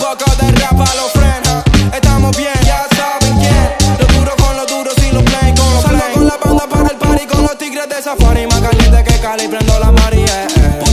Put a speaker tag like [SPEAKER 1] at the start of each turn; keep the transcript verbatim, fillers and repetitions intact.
[SPEAKER 1] loco del rap a lo frena. Estamos bien, ya saben quién. Lo duro con lo duro, sin los play, con los play. Salgo con la banda para el party, con los tigres de safari. Más caliente que Cali, prendo la María, eh, eh.